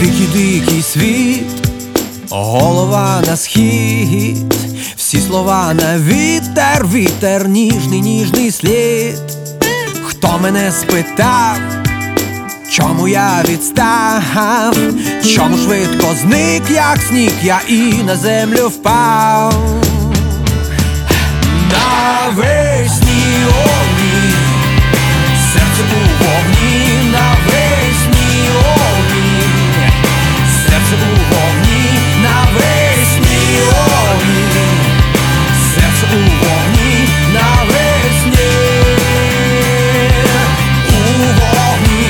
Дикий світ, голова на схід, всі слова на вітер, вітер, ніжний, ніжний слід. Хто мене спитав, чому я відстав, чому швидко зник, як сніг, я і на землю впав. Навесні огні, серце у вогні, навесні огні, серце у вогні, навесні огні, серце у вогні, навесні у вогні.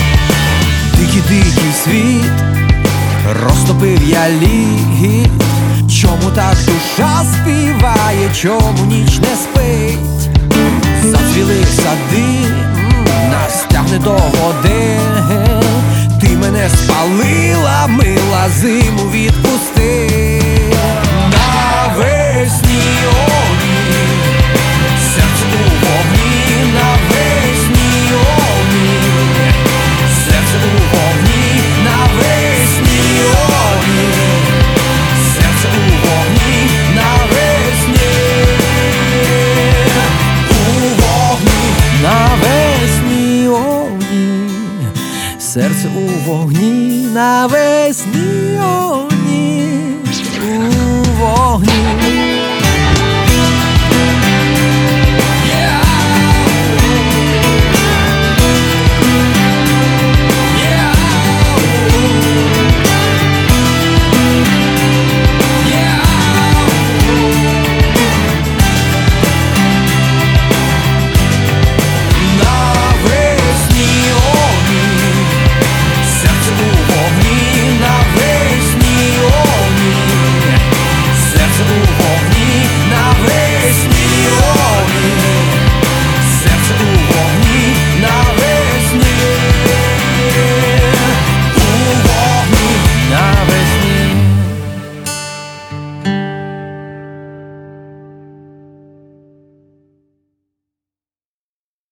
Дикий світ, розтопив я лід. Чому так душа співає, чому ніч не спить? Зацвіли сади, нас тягне до води. Ти мене спалила, мила, зиму відпусти. Навесні огні, серце у вогні, навесні огні, серце у вогні, навесні огні, серце у вогні, навесні у вогні, навесні огні, серце у вогні, навесні огні, у вогні.